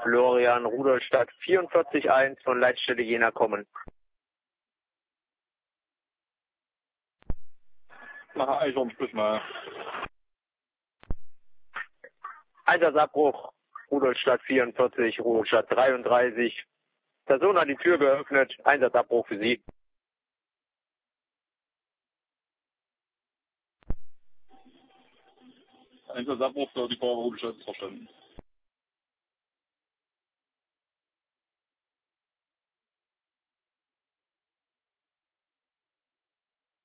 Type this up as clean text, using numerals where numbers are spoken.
Florian Rudolstadt 44-1 von Leitstelle Jena kommen. Mach Eichhorn, sprich mal. Einsatzabbruch, Rudolstadt 44, Rudolstadt 33. Person hat die Tür geöffnet, Einsatzabbruch für Sie. Einsatzabbruch für die Feuerwehr Rudolstadt, verstanden.